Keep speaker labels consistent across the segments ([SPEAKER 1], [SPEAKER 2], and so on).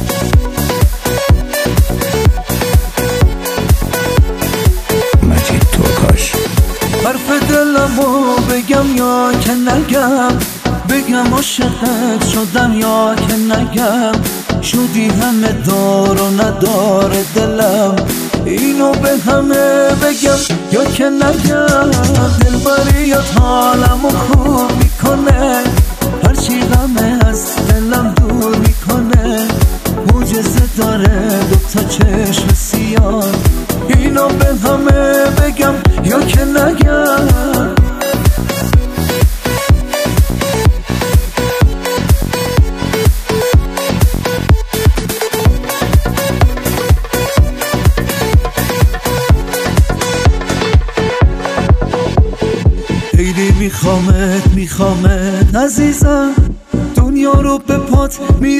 [SPEAKER 1] حرف دلمو بگم یا که نگم، بگم عاشقت شدم یا که نگم، شدی همه دار و ندار دلم، اینو به همه بگم یا که نگم. دلبریات حالمو خوب میکنه، هرچی غمه از دلم دور میکنه، معجزه داره دوتا چشم سیاه، اینو به همه بگم یا که نگم. خیلی میخوامت عزیزم، دنیا رو به پات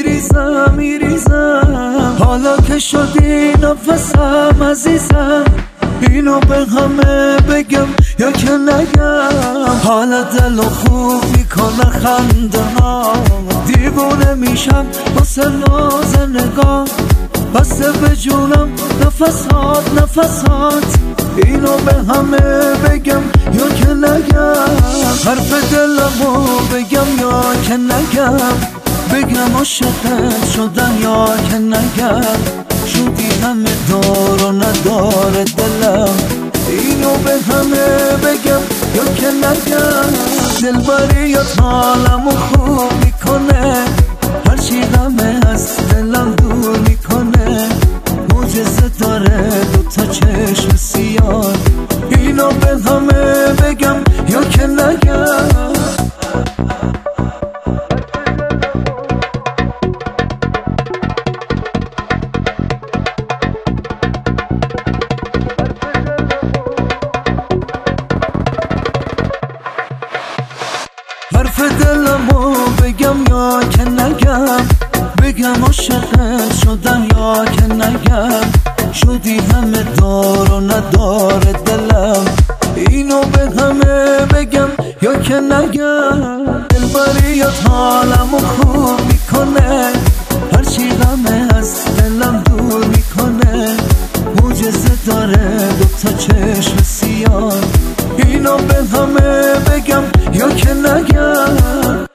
[SPEAKER 1] میریزم، حالا که شدی نفسم عزیزم، اینو به همه بگم یا که نگم. حالا دلو خوب میکنه خنده ها، دیوونه میشم واسه ناز نگاه، بسته به جونم نفسات، اینو به همه بگم یا که نگم. حرف دلمو بگم یا که نگم، بگم عاشقت شدم یا که نگم، شدی همه دار و ندار دلم، اینو به همه بگم یا که نگم. دلبریات حالمو خوب میکنه، هرچی غمه از دلم دور میکنه، معجزه داره دوتا چشم سیاه، اینو به همه بگم یا که نگم. حرف دلمو بگم یا که نگم، بگم عاشقت شدم یا که نگم، شدی همه دار و ندار دلم، اینو به همه بگم یا که نگم. دلبریات حالمو خوب میکنه، هرچی غمه از دلم دور میکنه، معجزه داره دوتا چشم سیاه، اینو به همه بگم یا که نگم.